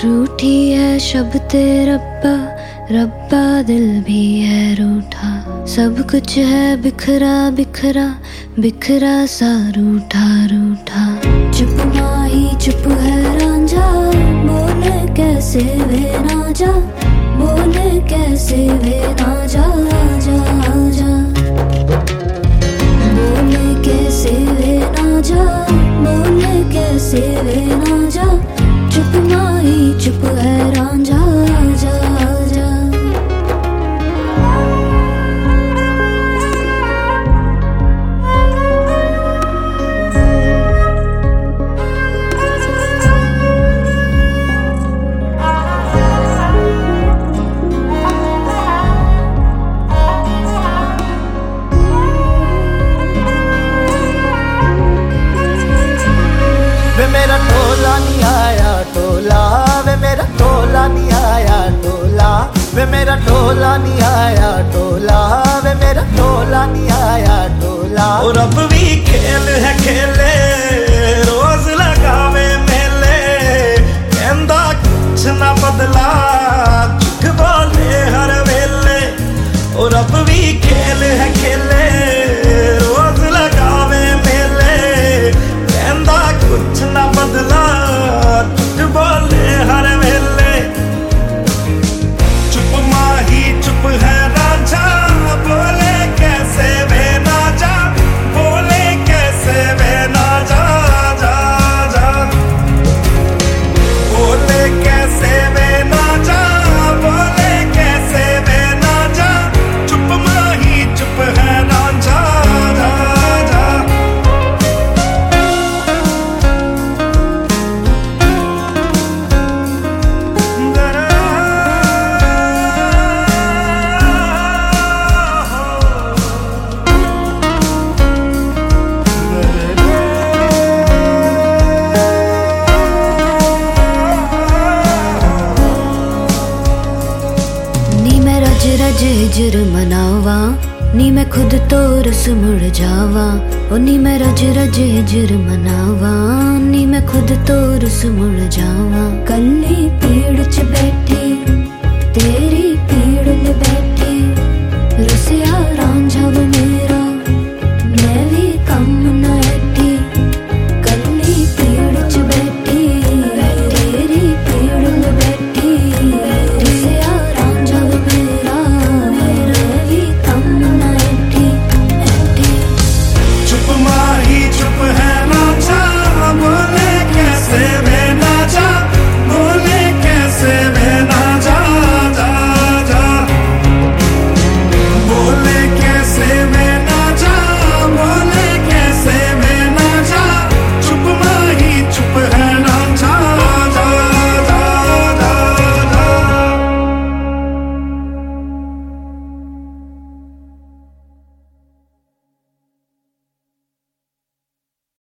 रूठी है शब्द रब्बा, रब्बा दिल भी है रूठा। सब कुछ है बिखरा बिखरा, बिखरा सा रूठा रूठा। चुप माही चुप है रांझा, बोले कैसे वे ना जा, बोले कैसे वे ना जा जा जा। बोले कैसे वे ना जा, बोले कैसे वे ना जा। चुप माही चुप है रांझा जा जा। वे मेरा टोला नहीं आया टोला, वे मेरा टोला नहीं आया टोला। वे मेरा टोला नहीं आया टोला, वे मेरा टोला नहीं आया टोला। और अब भी खेल है खेले, रोज लगावे मेले। कहंदा कुछ ना बदला, झूठ बोले हर वेले। और अब भी खेल है खेले, रोज लगावे मेले। कहंदा कुछ ना बदला, झूठ बोले हर वेले। चुप माही चुप है रांझा, बोले कैसे वे ना जा, बोले कैसे वे ना जा जा जा। बोले कैसे वे ना जा, बोले कैसे वे ना जा। चुप माही चुप है रांझा जा जा। नी मैं रज रज हिजर मनावा, नी मैं खुद तो रस मुड़ जावा। ओ नी मैं रज रज हिजर मनावा, नी मैं खुद तो रस मुड़ जावा। कल्ली पेड़ च बैठी तेरे